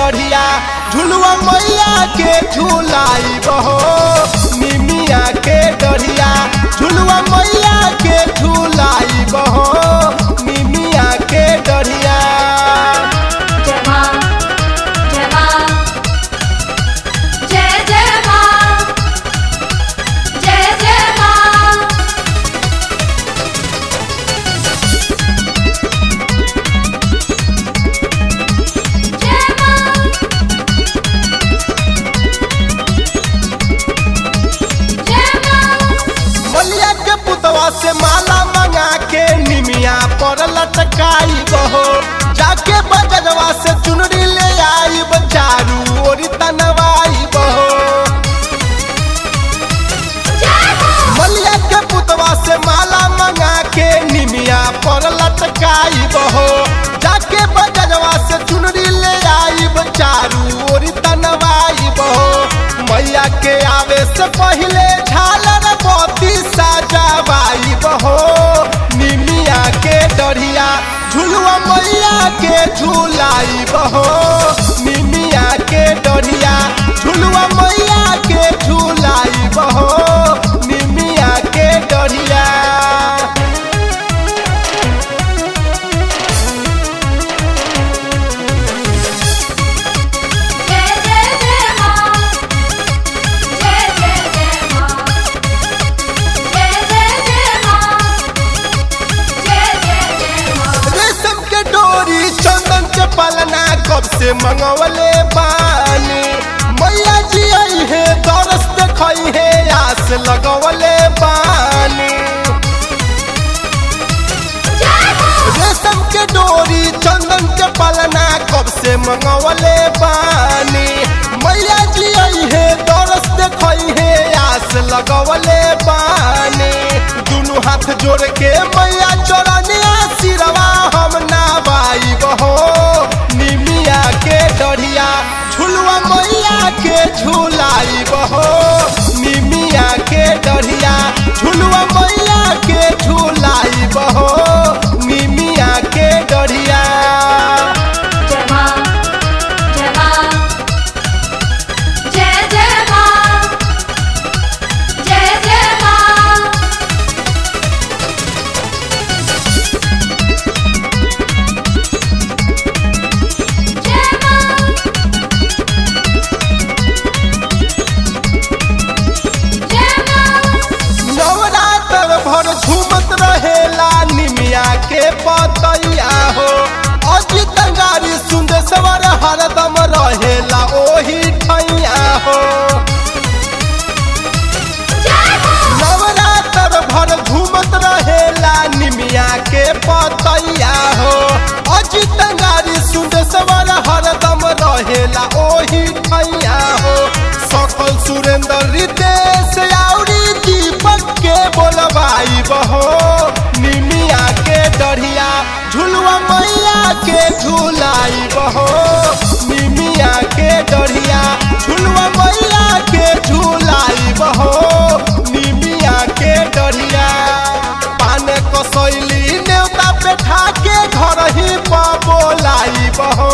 डढ़िया झुलुआ मैया के झुलाई बहो निमिया के डढ़िया झुलुआ मैया के झुलाई बहो निमिया के डढ़िया। जय मां जय मां जय जय मां जय जय मां। जय मां जय मां। मलिया के पुतवा से माला मंगा के निमिया पर लटकाई बहो जाके बजरवा से चुनरी ले आई चारू ओरी तनवाई बहो। मलिया के पुतवा से माला मंगा के निमिया पर लटकाई बहो जाके बजरवा से चुनरी ले आई चारू ओरी तनवाई बहो। मैया के आवे से पहले झालर बत्ती सजावाई बहो निमिया के डढ़िया झुलुआ मैया के झुलाई बहो निमिया के डढ़िया झुलुआ मैया के झुलाई बहो निमिया के डढ़िया। जय जय जय मां जय जय जय मां जय जय जय मां जय जय जय मां। रेशम के डोरी चंदन के पलना कब से मंगवले बानी मैया जी आई है दरस देखई है आस लगवले बानी। रेशम के डोरी चंदन के पलना कब से मंगवले बानी मैया जी आई है दरस देखई है आस लगवले बानी। दुनू हाथ जोड़ के मैया चोरनिया सिरवा हम नावाई बहो निमिया के डढ़िया झुलुआ मैया के झुलाई बहो निमिया के डढ़िया झुलुआ मैया के झुलाई बहो निमिया के डढ़िया। जय मां जय मां जय जय मां जय जय मां। जय मां जय मां। नवरात्र भर झूमत रहेला निमिया के पतैया हो अजित गारी सुंदर हरदम रहेला ओही ठैया हो। नवरात्र भर झूमत रहेला निमिया के पतैया हो अजित गारी सुंदर हरदम रहेला ओही ठैया हो। सकल सुरेंद्र रितेश आउरी दीपक के बोलबाई बहो निमिया के डढ़िया झुलुआ मैया के झुलाई बहो निमिया के डढ़िया झुलुआ मैया के झुलाई बहो निमिया के डढ़िया। पान कसैली नेवता बैठा के घर ही पर बोलाई बहो